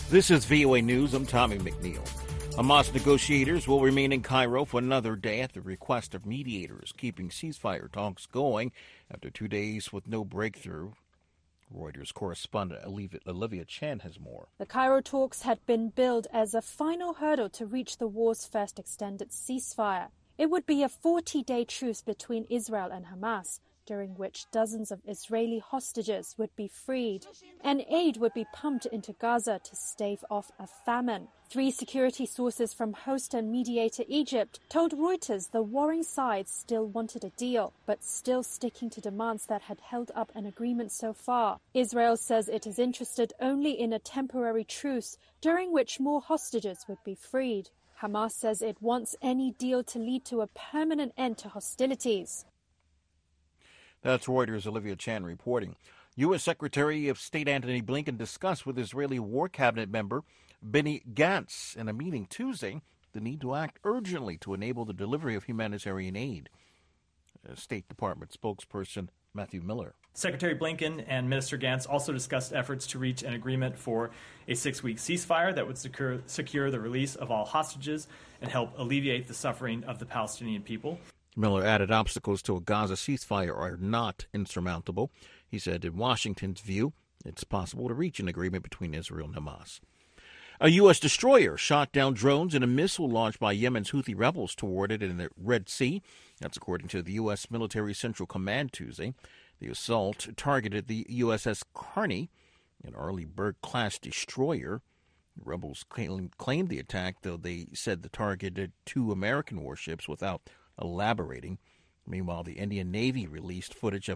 This is VOA News. I'm Tommy McNeil. Hamas negotiators will remain in Cairo for another day at the request of mediators, keeping ceasefire talks going after 2 days with no breakthrough. Reuters correspondent Olivia Chan has more. The Cairo talks had been billed as a final hurdle to reach the war's first extended ceasefire. It would be a 40-day truce between Israel and Hamas, during which dozens of Israeli hostages would be freed, and aid would be pumped into Gaza to stave off a famine. 3 security sources from host and mediator Egypt told Reuters the warring sides still wanted a deal, but still sticking to demands that had held up an agreement so far. Israel says it is interested only in a temporary truce, during which more hostages would be freed. Hamas says it wants any deal to lead to a permanent end to hostilities. That's Reuters' Olivia Chan reporting. U.S. Secretary of State Antony Blinken discussed with Israeli War Cabinet member Benny Gantz in a meeting Tuesday the need to act urgently to enable the delivery of humanitarian aid. State Department spokesperson Matthew Miller. Secretary Blinken and Minister Gantz also discussed efforts to reach an agreement for a 6-week ceasefire that would secure the release of all hostages and help alleviate the suffering of the Palestinian people. Miller added obstacles to a Gaza ceasefire are not insurmountable. He said in Washington's view, it's possible to reach an agreement between Israel and Hamas. A U.S. destroyer shot down drones in a missile launched by Yemen's Houthi rebels toward it in the Red Sea. That's according to the U.S. Military Central Command Tuesday. The assault targeted the USS Carney, an Arleigh-Burke-class destroyer. The rebels claimed the attack, though they said the targeted 2 American warships without elaborating. Meanwhile, the Indian Navy released footage of